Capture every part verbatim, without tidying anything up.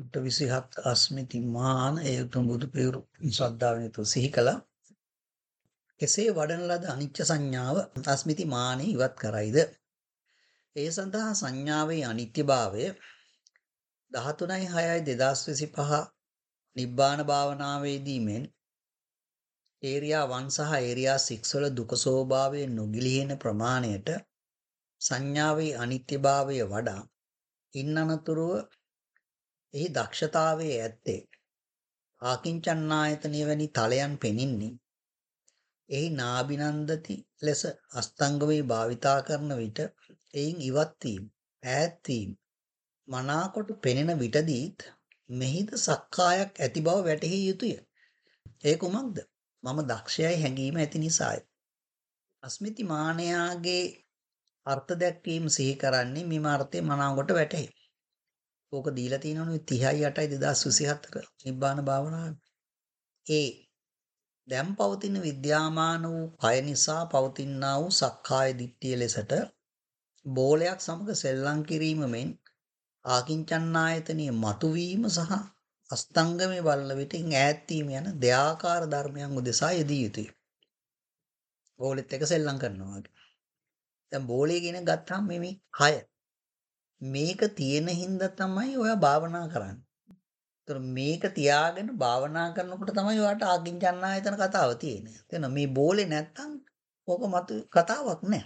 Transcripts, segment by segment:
ට විසිහත් අස්මිති මාන ඒතුම් බුදු පියවරු ශ්‍රද්ධාවෙන් යුතුව සිහි කළා. කෙසේ වඩන ලද අනිච්ච සංඥාව අස්මිති මානෙ ඉවත් කරයිද? ඒ සඳහා සංඥාවේ අනිත්‍යභාවය දහතුනයි හයයි දෙදස් විසිපහ නිබ්බාන භාවනාවේදී මෙන් ඒරියා වන් සහ ඒරියා සික්ස් වල දුක ස්වභාවය නොගිලිහෙන ප්‍රමාණයට සංඥාවේ අනිත්‍යභාවය වඩා ඉන් අනතුරුව එහි දක්ෂතාවයේ ඇත්තේ ආකින්චන්නායතනය වැනි තලයන් පෙනින්නේ එහි නාභිනන්දති ලෙස අස්තංගමේ භාවිතා කරන විට එයින් ඉවත්වීම ඈත්වීම මනාකොට පෙනෙන විටදීත් මෙහිද සක්කායක් ඇති බව වැටහිය යුතුය. ඒ කුමක්ද? මම දක්ෂයයි හැඟීම ඇති නිසාය. අස්මිති මානයාගේ අර්ථ දැක්වීම සිහි කරන්නේ මෙම අර්ථය මනාකොට වැටහි. ඕක දීලා තියෙනවනේ තිහයි අටයි දෙදස් විසිහතර නිබ්බාන භාවනාව. ඒ දැන් පවතින විද්‍යාමාන වූ කය නිසා පවතිනා වූ සක්කාය දිට්ඨිය ලෙසට බෝලයක් සමග සෙල්ලම් කිරීම මෙන් ආකින්චන්නායතනීය මතුවීම සහ අස්තංගමේ බලන විටින් ඈත්වීම යන දෙආකාර ධර්මයන් උදෙසා යෙදිය යුතුය. බෝලෙත් එක සෙල්ලම් කරනවා වගේ. දැන් බෝලේ කියන ගත්තාම මේ කය මේක තියෙන හින්දා තමයි ඔයා භාවනා කරන්නේ. ඒතර මේක තියාගෙන භාවනා කරනකොට තමයි ඔයාට ආකින්චන්නායතන කතාව තියෙන්නේ. තේන මේ බෝලේ නැත්තම් ඕක මතු කතාවක් නෑ.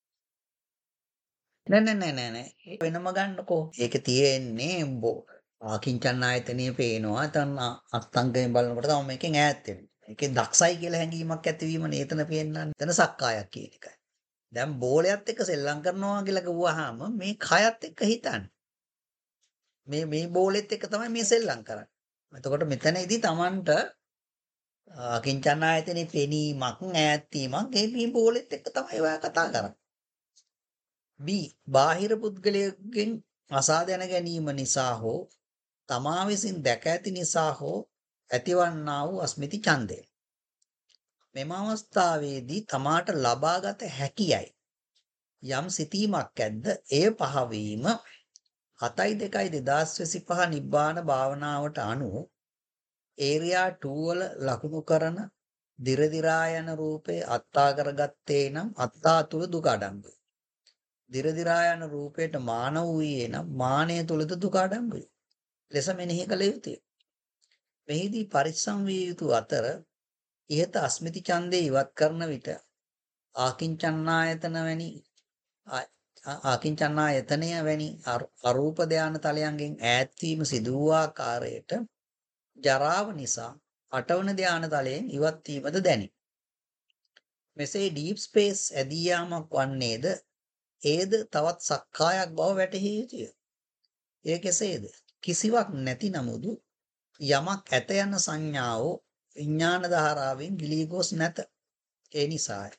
නෑ නෑ නෑ නෑ නෑ වෙනම ගන්නකෝ. ඒක තියෙන්නේ ආකින්චන්නායතනිය පේනවා. එතන අස්තංගයෙන් බලනකොට තමයි මේකෙන් ඈත් වෙන්නේ. ඒකේ දක්ෂයි කියලා හැඟීමක් ඇතිවීම නේතන පේන්නන්නේ. එතන සක්කායක් කියන එකයි. දැන් බෝලයත් එක්ක සෙල්ලම් කරනවා කියලා කිව්වහම මේ කයත් එක්ක හිතන්න. මේ මේ බෝලෙත් එක්ක තමයි මේ සෙල්ලම් කරන්නේ. එතකොට මෙතනදී Tamanට අකින්චන්නායතනේ පෙනීමක් ඈත්වීමක් මේ බෝලෙත් එක්ක තමයි ඔයා කතා කරන්නේ. B බාහිර පුද්ගලයෙක්ගෙන් අසා දැන ගැනීම නිසා හෝ තමා විසින් දැක ඇති නිසා හෝ ඇතිවන්නා වූ අස්මිති ඡන්දය. මෙම අවස්ථාවේදී තමාට ලබාගත හැකියයි යම් සිතීමක් ඇද්ද එය පහවීම හතයි දෙකයි දෙදස් විසිපහ නිබ්බාන භාවනාවට අනුව ඒරියා ටූ වල ලකුණු කරන දිරදිරා යන රූපේ අත්තා කරගත්තේ නම් අත්තා තුල දුක අඩංගුයි. දිරදිරා යන රූපයට මාන වූයේ නම් මානය තුලද දුක අඩංගුයි. ලෙස මෙනෙහි කළ යුතුය. මෙහිදී පරිස්සම් විය යුතු අතර ඉහත අස්මිති ඡන්දේ ඉවත් කරන විට ආකින්චන්නායතන වැනි ආකින්චන්නායතනය වැනි අරූප ධාන තලයන්ගෙන් ඈත් වීම සිදු වූ ආකාරයට ජරාව නිසා අටවන ධාන තලයෙන් ඉවත් වීමද දැනේ. මෙසේ ඩීප් ස්පේස් ඇදී යාමක් වන්නේද ඒද තවත් සක්කායක් බව වැටහිය යුතුය. ඒ කෙසේද? කිසිවක් නැති නමුදු යමක් ඇත යන සංඥාව විඥාන ධාරාවෙන් ගිලී ගොස් නැත. ඒ නිසායි.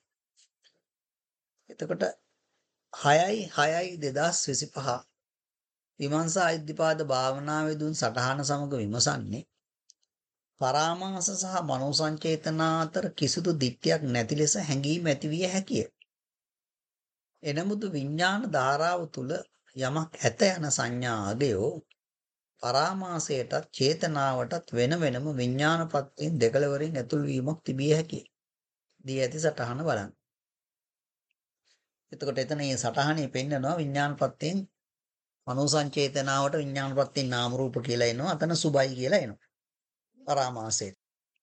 එතකොට හයයි හයයි දෙදස් විසිපහ විමර්ශා ඉද්ධිපාද භාවනාවේ දුන් සටහන සමග විමසන්නේ පරාමාස සහ මනෝ සංචේතනා අතර කිසිදු දිට්ඨියක් නැති ලෙස හැඟීම් ඇතිවිය හැකිය. එනමුදු විඥාන ධාරාව තුල යමක් ඇත යන සංඥා අගයෝ පරාමාසයටත් චේතනාවටත් වෙන වෙනම විඥානපත්යෙන් දෙකලවරින් ඇතුල් වීමක් තිබිය හැකිය. දී ඇති සටහන බලන්න. එතකොට එතන මේ සටහනේ පෙන්නනවා විඥානපත්යෙන් මනෝ සංචේතනාවට විඥානපත්යෙන් නාම රූප කියලා එනවා. අතන සුබයි කියලා එනවා. පරාමාසයට.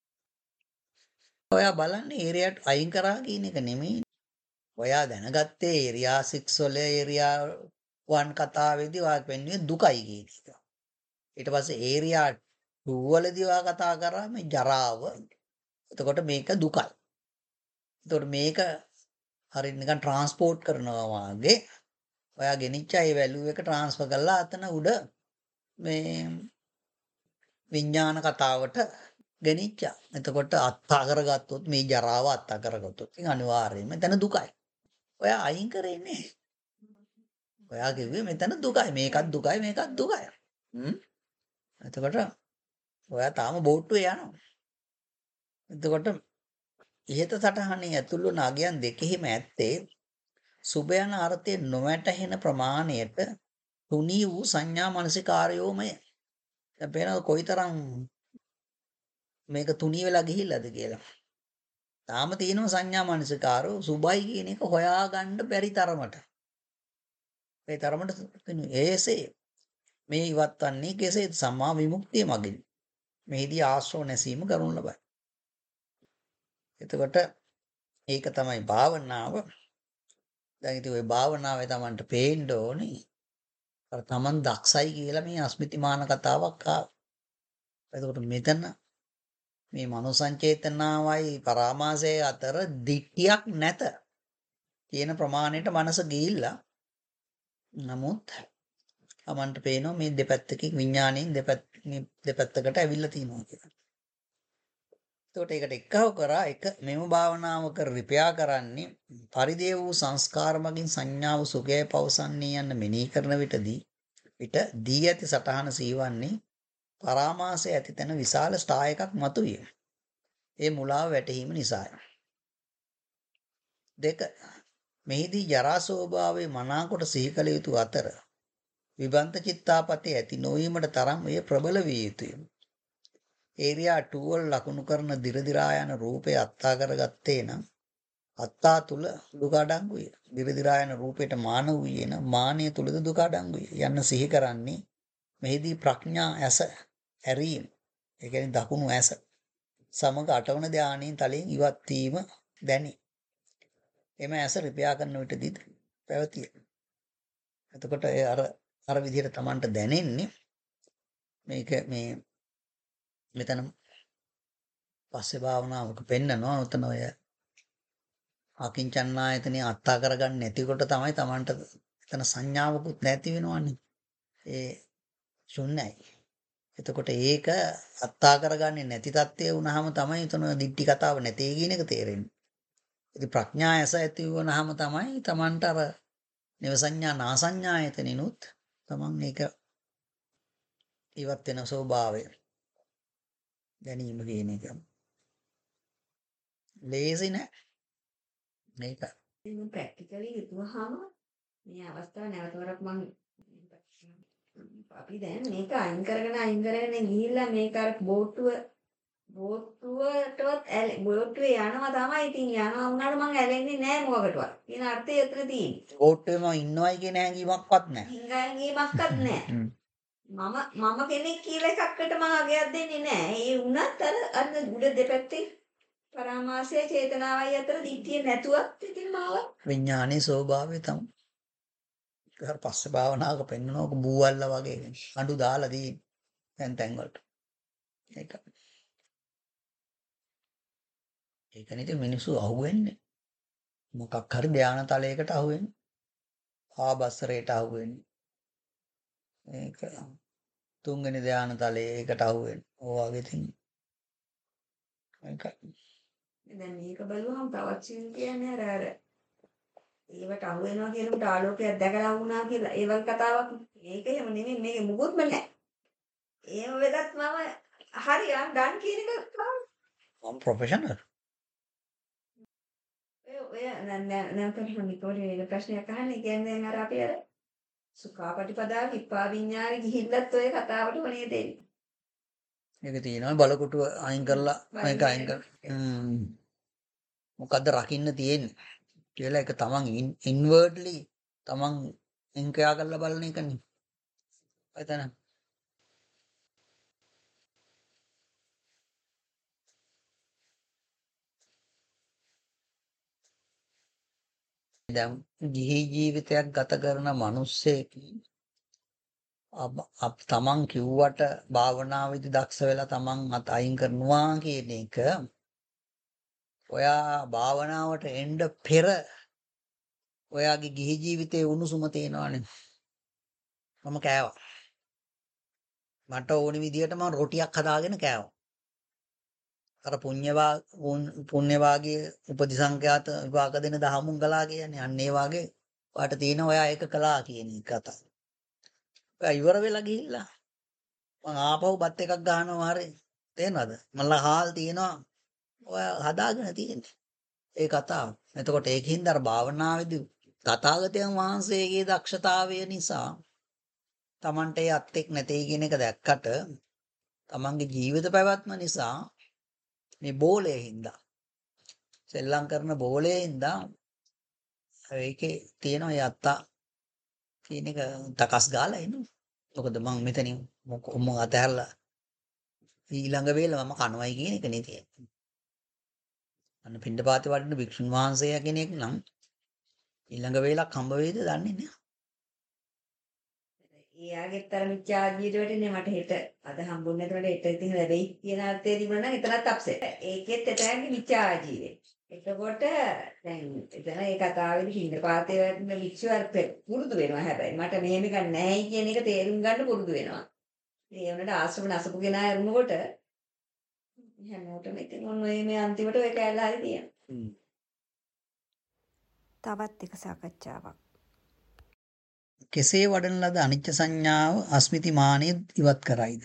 ඔයා බලන්නේ ඒරියාට අයින් කරා කියන එක නෙමෙයි. ඔයා දැනගත්තේ ඒරියා සික්ස් වල ඒරියා වන් කතාවේදී ඔයා වෙන්නේ දුකයි කියන එක. ඊට පස්සේ ඒරියා ටූ වලදී ඔයා කතා කරා මේ ජරාව. එතකොට මේක දුකයි. එතකොට මේක හරිය නිකන් ට්‍රාන්ස්පෝර්ට් කරනවා වගේ ඔයා ගෙනිච්ච ඒ වැලියු එක ට්‍රාන්ස්ෆර් කරලා අතන උඩ මේ විඥාන කතාවට ගෙනිච්චා. එතකොට අත්තා කරගත්තොත් මේ ජරාව අත්තා කරගත්තොත් ඉතින් අනිවාර්යයෙන්ම එතන දුකයි. ඔයා අයින් කරේ නෑ. ඔයා කිව්වේ මෙතන දුකයි මේකත් දුකයි මේකත් දුකයි. හ්ම්. එතකොට ඔයා තාම බෝට්ටුවේ යනවා. එතකොට ඉහත සටහනේ ඇතුළු නාගයන් දෙකෙහිම ඇත්තේ සුභ යන අර්ථය නොවැටහෙන ප්‍රමාණයට තුනී වූ සංඥා මනසිකාරයෝමය. දැන් පේනවා කොයිතරම් මේක තුනී වෙලා ගිහිල්ලාද කියලා. තාම තියෙනවා සංඥා මනසිකාරෝ සුබයි කියන එක හොයාගන්න බැරි තරමට. ඒ තරමට ඒසේ මේ ඉවත් වන්නේ කෙසේද? සම්මා විමුක්තිය මගින්. මෙහිදී ආශ්‍රව නැසීම කරනු ලබයි. එතකොට ඒක තමයි භාවනාව. දැන් ඉතින් ওই භාවනාවේ Tamanට පේන්න ඕනේ. අර Taman දක්ෂයි කියලා මේ අස්මිතිමාන කතාවක් ආවා. එතකොට මෙතන මේ මනෝසංචේතනාවයි පරාමාසයේ අතර දික්තියක් නැත කියන ප්‍රමාණයට මනස ගිහිල්ලා නමුත් Tamanට පේනවා මේ දෙපැත්තකින් විඥාණයෙන් දෙපැත්ත දෙපැත්තකට ඇවිල්ලා තියෙනවා කියලා. එතකොට ඒකට එක්කව කරා එක මෙම භාවනාව කර රිපෙයා කරන්නේ පරිදේ වූ සංස්කාර මගින් සංඥාව සුඛය පවසන්නේ යන්න මෙනෙහි කරන විටදී විට දී ඇති සටහන සීවන්නේ පරාමාසය ඇති තැන විශාල ස්ටා එකක් මතුවිය. ඒ මුලාව වැටහීම නිසාය. දෙක මෙහිදී ජරා ස්වභාවයේ මනාකොට සිහි කළ යුතු අතර විබන්ත චිත්තාපතේ ඇති නොවීමට තරම් එය ප්‍රබල විය යුතුය. ඒරියා two වල ලකුණු කරන දිරදිරා යන රූපේ අත්තා කරගත්තේ නම් අත්තා තුල දුක අඩංගුය. දිරදිරා යන රූපයට මාන වූයේ නම් මානිය තුලද දුක අඩංගුය. යන්න සිහි කරන්නේ මෙහිදී ප්‍රඥා ඇස ඇරීම. ඒ කියන්නේ දකුණු ඇස සමග අටවන ධානයෙන් තලයෙන් ඉවත් වීම දැනේ. එම ඇස රිපෙයා කරන විටදී පැවතිය. එතකොට ඒ අර අර විදිහට Tamanට දැනෙන්නේ මේක මේ මෙතන පස්සේ භාවනාවක පෙන්නනවා උතන ඔය අකින්චන්නායතනේ අත්තා කරගන්න නැතිකොට තමයි Tamanට එතන සංඥාවකුත් නැති වෙනවනේ. ඒ ශුන්‍යයි. එතකොට ඒක අත්තා කරගන්නේ නැති තත්ත්වය වුණාම තමයි එතන දික්ටි කතාව නැtei කියන එක තේරෙන්නේ. ඉතින් ප්‍රඥා ඇස ඇති වුණාම තමයි Tamanට අර නිවසඤ්ඤා නාසඤ්ඤායතනිනුත් Taman ඒක ඉවත් වෙන ස්වභාවය දැනීම කියන එක. ලේසි නෑ මේක. ඉතින් ප්‍රැක්ටිකලි හිතුවහම මේ අවස්ථාව නැවතවරක් මම අපි දැන් මේක අයින් කරගෙන අයින් කරගෙන ගිහිල්ලා මේක අර බෝට්ටුව බෝට්ටුවටවත් ඇල බෝට්ටුවේ යනවා තමයි. ඉතින් යනවා වුණාට මම ඇලෙන්නේ නැහැ මොකකටවත්. කියන අර්ථය එතන තියෙන්නේ. බෝට්ටුවේම ඉන්නවයි කියන හැඟීමක්වත් නැහැ. හිඟාංගීමක්වත් නැහැ. මම මම කෙනෙක් කියලා එකකට මම අගයක් දෙන්නේ නැහැ. ඒ වුණත් අර අර උඩ දෙපැත්තේ පරාමාසය චේතනාවයි අතර දික්තිය නැතුවත් ඉතින් මාව විඥානයේ ස්වභාවය තමයි. ඊට පස්සේ භාවනාවක පෙන්නනක බූවල්ලා වගේ අඬු දාලා දී තැන් තැන් වලට. ඒක. ඒක නිතර මිනිස්සු අහුවෙන්නේ. මොකක් හරි ධානා තලයකට අහුවෙන්නේ. ආබස්සරයට අහුවෙන්නේ. ඒක තුන්වෙනි ධානා තලයකට අහුවෙන්නේ. ඕ වගේ තින්. ඒක. දැන් මේක බලුවහම තවත් සිල් කියන්නේ අර අර ඒවට අහු වෙනවා කියනකොට ආලෝකයක් දැකලා වුණා කියලා ඒ වගේ කතාවක්. ඒක එහෙම නෙමෙයි මේක මුකුත්ම නැහැ. එහෙම වෙලත් මම හරියා ඩන් කියන එක තමයි. මම ප්‍රොෆෙෂනල්. ඔය ඔය නැවත නිකෝඩේ වෙන ප්‍රශ්නයක් අහන්නේ කියන්නේ දැන් අර අපි අර සුඛාපටිපදා විපා විඥානේ ගිහිල්ලත් ඔය කතාවට වනේ දෙන්නේ. ඒක තියෙනවා බලකොටුව අයින් කරලා මේක අයින් කර මොකද්ද රකින්න තියෙන්නේ කියලා ඒක තමන් ඉන්වර්ඩ්ලි තමන් එන්කයා කරලා බලන එකනේ. එතන දැන් ගිහි ජීවිතයක් ගත කරන මිනිස්සෙක් අප තමන් කිව්වට භාවනාවේදී දක්ෂ වෙලා තමන් අත අයින් කරනවා කියන එක ඔයා භාවනාවට එන්න පෙර ඔයාගේ ගිහි ජීවිතයේ උණුසුම තේනවනේ. මම කෑවා. මට ඕනි විදියට මම රොටියක් හදාගෙන කෑවා. අර පුණ්‍යවා පුණ්‍ය වාගේ උපදිසංඛ්‍යාත විපාක දෙන දහමුන් කළා කියන්නේ අන්න ඒ වාගේ වාට තියෙන ඔයා ඒක කළා කියන එක කතා. ඔයා ඉවර වෙලා ගිහිල්ලා මං ආපහු බත් එකක් ගන්නවා හරි තේනවද? මල්ලා හාල් තියෙනවා ඔයා හදාගෙන තියෙන්නේ. ඒ කතාව. එතකොට ඒකින්ද අර භාවනාවේදී තථාගතයන් වහන්සේගේ දක්ෂතාවය නිසා Tamante අත් එක් නැtei කියන එක දැක්කට තමන්ගේ ජීවිත පැවැත්ම නිසා මේ බෝලේ හින්දා සෙල්ලම් කරන බෝලේ හින්දා ඒකේ තියෙන ඔය අත්තා කියන එක තකස් ගාලා එනවා. මොකද මං මෙතනින් මොකම අතහැරලා ඊළඟ වේල මම කනවයි කියන එක නේ තියෙන්නේ. අන්න පින්ඩපාතේ වඩින භික්ෂුන් වහන්සේ කෙනෙක් නම් ඊළඟ වේලක් හම්බ වෙයිද දන්නේ නැහැ. එයාගෙත් අර මිච්ඡා ජීවිත වැටෙන්නේ මට හෙට අද හම්බුනේ නැතුනට හෙට ඉතින් ලැබෙයි කියන අර්ථය තිබුණා නම් එතනත් අප්සෙට්. ඒකෙත් එතනගේ මිච්ඡා ජීවේ. එතකොට දැන් එතන ඒ කතාවේදී පින්ඩපාතේ වැටෙන වික්ෂුව අර පුරුදු වෙනවා හැබැයි මට මෙහෙම එකක් නැහැයි කියන එක තේරුම් ගන්න පුරුදු වෙනවා. ඒ වුණාට ආශ්‍රම නසපු කෙනා එරුණකොට හැමෝටම ඉතින් ඔන්න ඔය මේ අන්තිමට ඔය කැලල හරි තියෙනවා. තවත් එක සාකච්ඡාවක්. කෙසේ වඩන ලද අනිච්ච සංඥාව අස්මිති මානය ඉවත් කරයිද?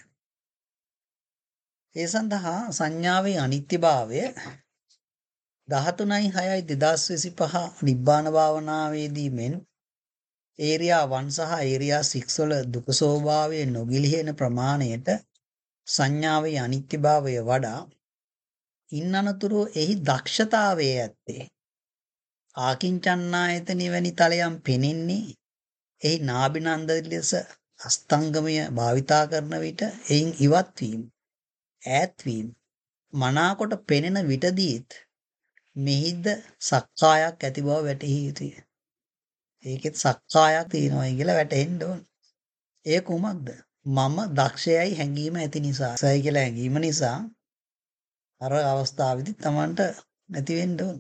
ඒ සඳහා සංඥාවේ අනිත්‍යභාවය දහතුනයි හයයි දෙදහස් විසිපහ නිබ්බාන භාවනාවේදී මෙන් ඒරියා වන් සහ ඒරියා සික්ස් වල දුක ස්වභාවය නොගිලිහෙන ප්‍රමාණයට සංඥාවේ අනිත්‍යභාවය වඩා ඉන් අනතුරුව එහි දක්ෂතාවය ඇත්තේ ආකින්චන්නායතනෙ වැනි තලයන් පෙනෙන්නේ එහි නාභිනන්ද ලෙස අස්තංගමය භාවිතා කරන විට එයින් ඉවත් වීම ඈත් වීම මනාකොට පෙනෙන විටදීත් මෙහිද සක්කායක් ඇති බව වැටහි යුතුය. ඒකෙත් සක්කායක් තියෙනවා කියලා වැටහෙන්න ඕන. ඒ කුමක්ද? මම දක්ෂයයි හැඟීම ඇති නිසා. සයි කියලා හැඟීම නිසා අර අවස්ථාවේදී Tamanට නැති වෙන්න ඕන.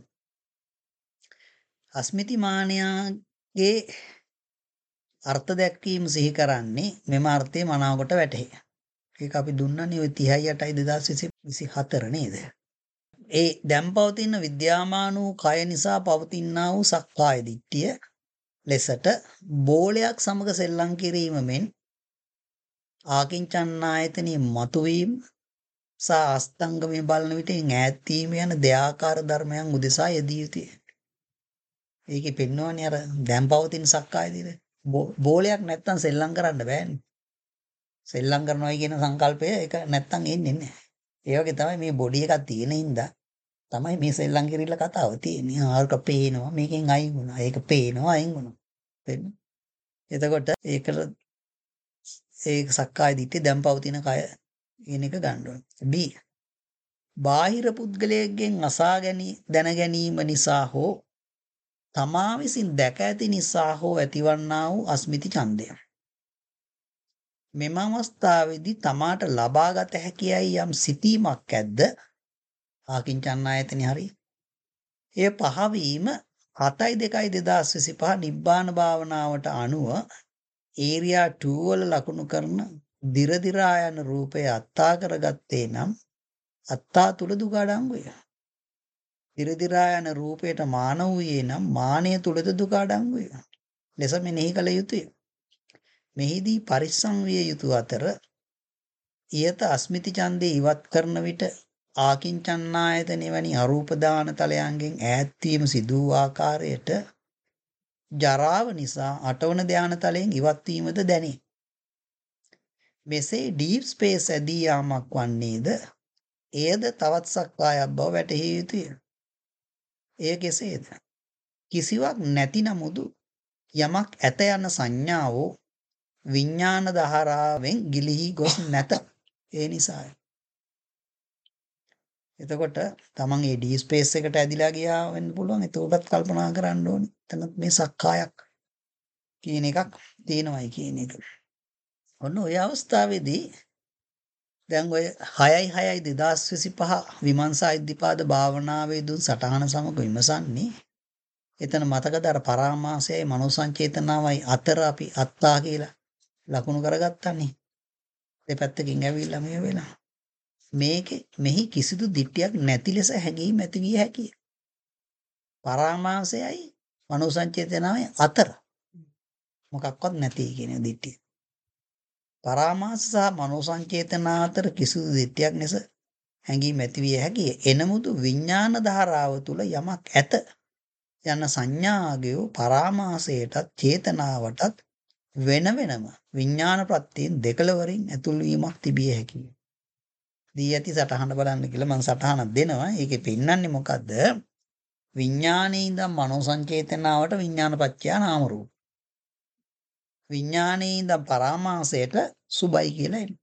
අස්මිති මානයාගේ අර්ථ දැක්වීම සිහි කරන්නේ මෙම අර්ථයේ මනාවකට වැටහි. ඒක අපි දුන්නනේ ওই තිහයි අටයි දෙදහස් විසිහතර නේද? ඒ දැන් පවතින විද්‍යාමාන වූ කය නිසා පවතිනා වූ සක්කාය දිට්ඨිය ලෙසට බෝලයක් සමග සෙල්ලම් කිරීම මෙන් ආකින්චන්නායතනයේ මතුවීම සහ අස්තංගමය බලන විට ඈත් වීම යන දෙආකාර ධර්මයන් උදෙසා යෙදිය යුතුය. ඒකේ පෙන්වන්නේ අර දැන් පවතින සක්කාය දිට්ඨිය. බෝලයක් නැත්තම් සෙල්ලම් කරන්න බෑනේ. සෙල්ලම් කරනවා කියන සංකල්පය ඒක නැත්තම් එන්නේ නැහැ. ඒ වගේ තමයි මේ බොඩි එකක් තියෙන හින්දා තමයි මේ සෙල්ලම් කිරිල්ල කතාව තියෙන්නේ. ආරක පේනවා මේකෙන් අයින් වුණා. ඒක පේනවා අයින් වුණා. තේන්න. එතකොට ඒකට ඒක සක්කාය දිට්ඨිය දැන් පවතින කය කියන එක ගන්න ඕනේ. B. බාහිර පුද්ගලයෙක්ගෙන් අසා ගැනී දැන ගැනීම නිසා හෝ තමා විසින් දැක ඇති නිසා හෝ ඇතිවන්නා වූ අස්මිති ඡන්දය. මෙම අවස්ථාවේදී තමාට ලබාගත හැකියයි යම් සිතීමක් ඇද්ද? ආකින්චන්නායතනෙ හරි. එය පහවීම හතයි දෙකයි දෙදහස් විසිපහ නිබ්බාන භාවනාවට අනුව ඒරියා ටූ වල ලකුණු කරන දිරදිරා යන රූපය අත්තා කරගත්තේ නම් අත්තා තුල දුක අඩංගුය. දිරදිරා යන රූපයට මාන වූයේ නම් මානය තුලද දුක අඩංගුය. ලෙස මෙනෙහි කළ යුතුය. මෙහිදී පරිස්සම් විය යුතු අතර ඊයත අස්මිති ඡන්දේ ඉවත් කරන විට ආකින්චන්නායතනෙ වැනි අරූප දාන තලයන්ගෙන් ඈත් වීම සිදු වූ ආකාරයට ජරාව නිසා අටවන ධාන තලයෙන් ඉවත් වීමද දැනේ. මෙසේ ඩීප් ස්පේස් ඇදී යාමක් වන්නේද එයද තවත් සක්කායක් බව වැටහිය යුතුය. එය කෙසේද? කිසිවක් නැති නමුදු යමක් ඇත යන සංඥාවෝ විඥාන දහරාවෙන් ගිලිහි ගොස් නැත. ඒ නිසායි. එතකොට තමන් ඒ ඩී ස්පේස් එකට ඇදිලා ගියා වෙන්න පුළුවන්. ඒකත් කල්පනා කරන්න ඕනේ. එතනත් මේ සක්කායක් කියන එකක් තියෙනවයි කියන එක. ඔන්න ඔය අවස්ථාවේදී දැන් ඔය හයයි හයයි දෙදහස් විසිපහ විමර්ශා ඉද්ධිපාද භාවනාවේ දුන් සටහන සමග විමසන්නේ එතන මතකද අර පරාමාසයයි මනෝ සංචේතනාවයි අතර අපි අත්තා කියලා ලකුණු කරගත්තානේ. දෙපැත්තකින් ඇවිල්ලා මේ වෙලා මේකේ මෙහි කිසිදු දිට්ඨියක් නැති ලෙස හැඟීම් ඇති විය හැකිය. පරාමාසයයි මනෝ සංචේතනාවයි අතර මොකක්වත් නැති කියන දිට්ඨිය. පරාමාස සහ මනෝ සංචේතනා අතර කිසිදු දිට්ඨියක් නැස හැඟීම් ඇති විය හැකිය. එනමුදු විඥාන ධාරාව තුල යමක් ඇත යන සංඥාගේ පරාමාසයටත් චේතනාවටත් වෙන වෙනම විඥාන ප්‍රත්‍යයෙන් දෙකලවරින් ඇතුල් වීමක් තිබිය හැකිය. දී ඇති සටහන බලන්න කියලා මම සටහනක් දෙනවා. ඒකේ පෙන්වන්නේ මොකද්ද? විඥානයේ ඉඳන් මනෝ සංචේතනාවට විඥානපච්චය නාම රූප. විඥානයේ ඉඳන් පරාමාසයට සුබයි කියලා එන්නේ.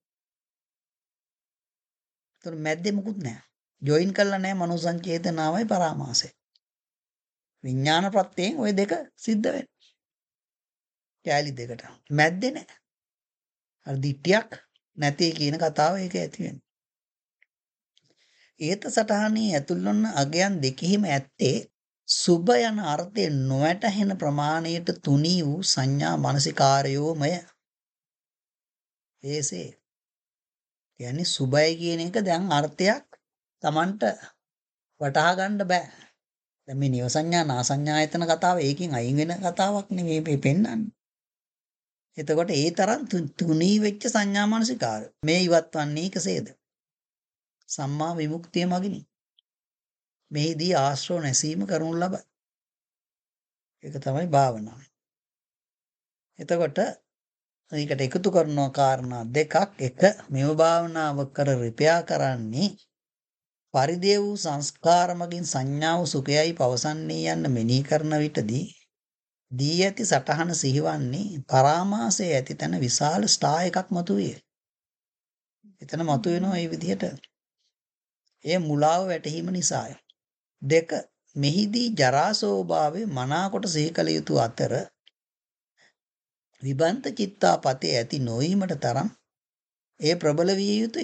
ඒතර මැද්දේ මුකුත් නැහැ. ජොයින් කරලා නැහැ මනෝ සංචේතනාවයි පරාමාසය. විඥාන ප්‍රත්‍යයෙන් ওই දෙක සිද්ධ වෙනවා. කැලි දෙකට. මැද්දේ නැහැ. අර දිට්ටියක් නැති කියන කතාව ඒක ඇති වෙනවා. ඒත සටහනේ ඇතුල් වන අගයන් දෙකෙහිම ඇත්තේ සුබ යන අර්ථය නොවැටහෙන ප්‍රමාණයට තුනී වූ සංඥා මානසිකාරයෝමය. ඒසේ කියන්නේ සුබයි කියන එක දැන් අර්ථයක් Tamanට වටහා ගන්න බෑ. දැන් මේ නිව සංඥා නා සංඥායතන කතාව ඒකෙන් අයින් වෙන කතාවක් නෙමෙයි මේ පෙන්වන්නේ. එතකොට ඒ තරම් තුනී වෙච්ච සංඥා මානසිකාර මේ ඉවත් වන්නේ කෙසේද? සම්මා විමුක්තිය මගිනි. මෙහිදී ආශ්‍රව නැසීම කරනු ලබයි. ඒක තමයි භාවනාව. එතකොට මේකට එකතු කරන කාරණා දෙකක්. එක මෙව භාවනාව කර රිපෙයා කරන්නේ පරිදේ වූ සංස්කාර මගින් සංඥාව සුඛයයි පවසන්නේ යන්න මෙනෙහි කරන විටදී දී ඇති සටහන සිහිවන්නේ පරාමාසයේ ඇති තැන විශාල ස්ටාර් එකක් මතුවේ. එතන මතුවෙනවා මේ විදිහට. ඒ මුලාව වැටහීම නිසාය. දෙක මෙහිදී ජරා ස්වභාවයේ මනාකොට සිහි කළ යුතු අතර විබන්ත චිත්තාපතේ ඇති නොවීමට තරම් ඒ ප්‍රබල විය යුතුය.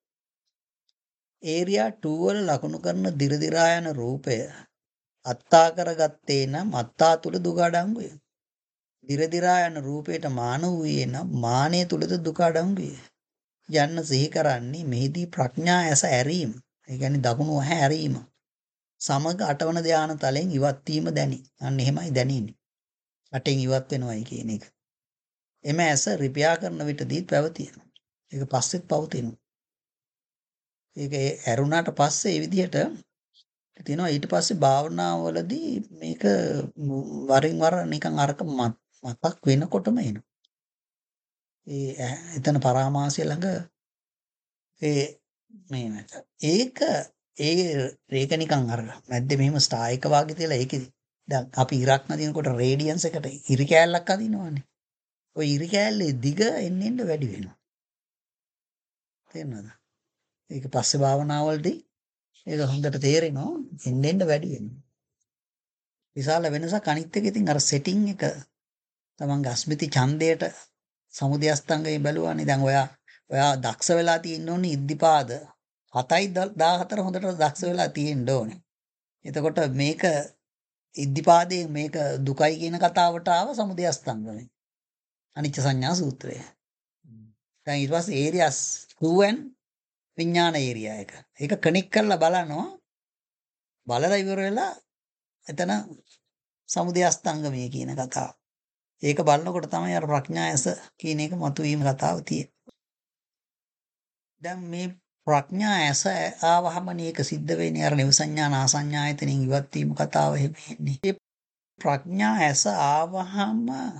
ඒරියා two වල ලකුණු කරන දිරදිරා යන රූපය අත්තා කරගත්තේ නම් අත්තා තුල දුක අඩංගුය. දිරදිරා යන රූපයට මාන වූයේ නම් මානය තුලද දුක අඩංගුය. යන්න සිහි කරන්නේ මෙහිදී ප්‍රඥා ඇස ඇරීම. ඒ කියන්නේ දකුණු ඇහැ ඇරීම. සමග අටවන ධාන තලෙන් ඉවත් වීම දැනි. අන්න එහෙමයි දැනෙන්නේ. අටෙන් ඉවත් වෙනවයි කියන එක. එම ඇස රිපෙයා කරන විටදී පැවතිය. ඒක පස්සෙත් පවතිනවා. ඒක ඇරුණාට පස්සේ මේ විදිහට තියෙනවා. ඊට පස්සේ භාවනාවලදී මේක වරින් වර නිකන් අරක මතක් වෙනකොටම එනවා. ඒ එතන පරාමාසය ළඟ ඒ මේ නැත. ඒක ඒ රේක නිකන් අර මැද්දේ මෙහෙම ස්ටාර් එක වගේ තියලා ඒකේ දැන් අපි ඉරක් නදිනකොට රේඩියන්ස් එකට ඉරි කෑල්ලක් අදිනවනේ. ওই ඉරි කෑල්ලේ දිග එන්න එන්න වැඩි වෙනවා. තේරෙනවද? ඒක පස්සේ භාවනාවලදී ඒක හොඳට තේරෙනවා එන්න එන්න වැඩි වෙනවා. විශාල වෙනසක් අනිත් එක ඉතින් අර සෙටින් එක තමන්ගේ අස්මිති ඡන්දයට සමුදය අස්තංගයෙන් බැලුවානේ. දැන් ඔයා ඔයා දක්ෂ වෙලා තියෙන්න ඕනේ ඉද්ධිපාද හතයි දාහතර හොඳට දක්ෂ වෙලා තියෙන්න ඕනේ. එතකොට මේක ඉද්ධිපාදයෙන් මේක දුකයි කියන කතාවට ආව සමුදය අස්තංගමෙන්. අනිච්ච සංඥා සූත්‍රය. දැන් ඊට පස්සේ ඒරියාස් two and විඥාන ඒරියා එක. ඒක කනෙක්ට් කරලා බලනවා. බලලා ඉවර වෙලා එතන සමුදය අස්තංගමය කියන කතාව. ඒක බලනකොට තමයි අර ප්‍රඥා ඇස කියන එක මතුවීම කතාව තියෙන්නේ. දැන් මේ ප්‍රඥා ඇස ආවහම මේක සිද්ධ වෙන්නේ අර නිවසඤ්ඤා නාසඤ්ඤායතනෙන් ඉවත් වීම කතාව එහෙම එන්නේ. මේ ප්‍රඥා ඇස ආවහම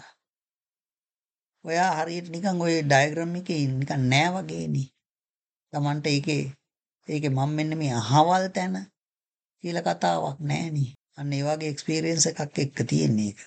ඔයා හරියට නිකන් ওই ඩයග්‍රෑම් එකේ නිකන් නෑ වගේනේ. Tamanට ඒකේ ඒකේ මම මෙන්න මේ අහවල් තැන කියලා කතාවක් නෑනේ. අන්න ඒ වගේ එක්ස්පීරියන්ස් එකක් එක්ක තියෙන්නේ ඒක.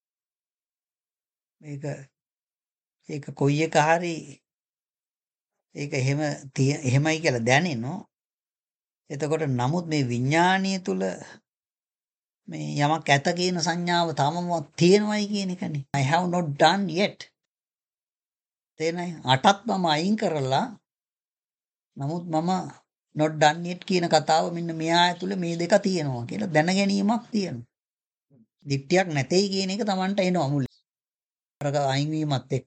මේක ඒක කොයි එක හරි ඒක එහෙම එහෙමයි කියලා දැනෙනවා. එතකොට නමුත් මේ විඥානීය තුල මේ යමක් ඇත කියන සංඥාව තාමම තියෙනවයි කියන එකනේ. I have not done yet. තේනයි අටත් මම අයින් කරලා නමුත් මම not done yet කියන කතාව මෙන්න මෙයා ඇතුලේ මේ දෙක තියෙනවා කියලා දැන ගැනීමක් තියෙනවා. දිට්ඨියක් නැtei කියන එක Tamanට එනවා මුල. අර අයින් වීමත් එක්ක.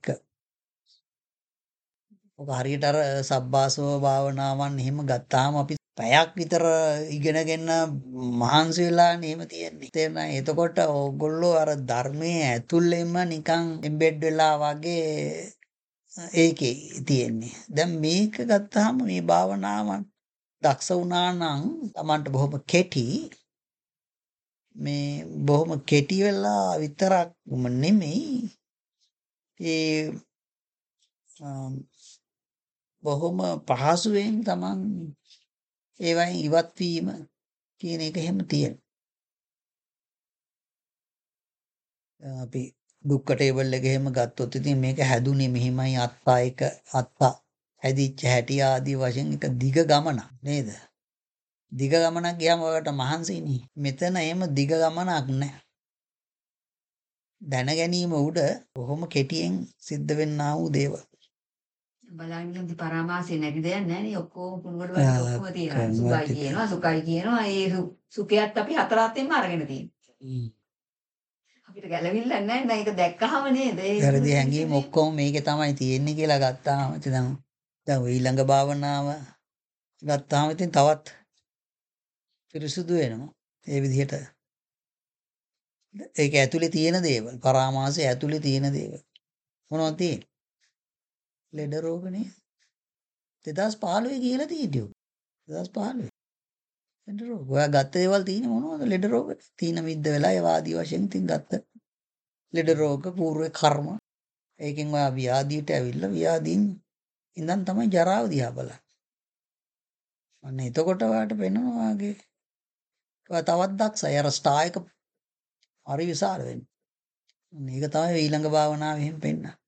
ඔක හරියට අර සබ්බාසව භාවනාවන් එහෙම ගත්තාම අපි පැයක් විතර ඉගෙනගෙන මහන්සි වෙලා නෙම තියෙන්නේ. තේරුණා? එතකොට ඕගොල්ලෝ අර ධර්මයේ ඇතුළෙම නිකන් එම්බෙඩ් වෙලා වගේ ඒකේ තියෙන්නේ. දැන් මේක ගත්තාම මේ භාවනාවන් දක්ෂ වුණා නම් Tamanට බොහොම කෙටි මේ බොහොම කෙටි වෙලා විතරක්ම නෙමෙයි ඒ බොහොම පහසුවෙන් තමන් ඒවයින් ඉවත් වීම කියන එක එහෙම තියෙනවා. අපි දුක්ඛ ටේබල් එක එහෙම ගත්තොත් ඉතින් මේක හැදුනේ මෙහිමයි අත්තා එක අත්තා හැදිච්ච හැටි ආදී වශයෙන් එක දිග ගමනක් නේද? දිග ගමනක් ගියාම ඔයාලට මහන්සිනේ. මෙතන එහෙම දිග ගමනක් නැහැ. දැන ගැනීම උඩ බොහොම කෙටියෙන් සිද්ධ වෙන්නා වූ දේවල්. බලන්න ඉතින් පරාමාසය නැති දෙයක් නැහැ නේ ඔක්කොම කුණුවල වලට ඔක්කොම තියෙනවා. සුඛයි කියනවා සුඛයි කියනවා. ඒ සුඛයත් අපි හතර අතෙන්ම අරගෙන තියෙනවා. අපිට ගැළවිල්ලක් නැහැ නේද? ඒක දැක්කහම නේද? ඒ වැරදි හැඟීම් ඔක්කොම මේකේ තමයි තියෙන්නේ කියලා ගත්තාම ඉතින් දැන් දැන් ඔය ඊළඟ භාවනාව ගත්තාම ඉතින් තවත් පිරිසුදු වෙනවා. ඒ විදිහට ඒක ඇතුලේ තියෙන දේවල් පරාමාසය ඇතුලේ තියෙන දේවල් මොනවද තියෙන්නේ? ලෙඩ රෝගනේ දෙදාස් පහළොවේ කියලා තියෙන්නේ. දෙදාස් පහළොවේ ලෙඩ රෝග. ඔයා ගත්ත දේවල් තියෙන්නේ මොනවද? ලෙඩ රෝග. තීන මිද්ද වෙලා ඒ වාදී වශයෙන් ඉතින් ගත්ත ලෙඩ රෝග పూర్ව කර්ම. ඒකෙන් ඔයා ව්‍යාධියට ඇවිල්ලා ව්‍යාධීන් ඉඳන් තමයි ජරාව දිහා බලන්නේ. අන්න එතකොට ඔයාට පේනවා වගේ ඔයා තවත් දක්ෂයි. අර ස්ටාර් එක හරි විශාල වෙන්නේ. මේක තමයි ඊළඟ භාවනාවෙන් පෙන්නන්නේ.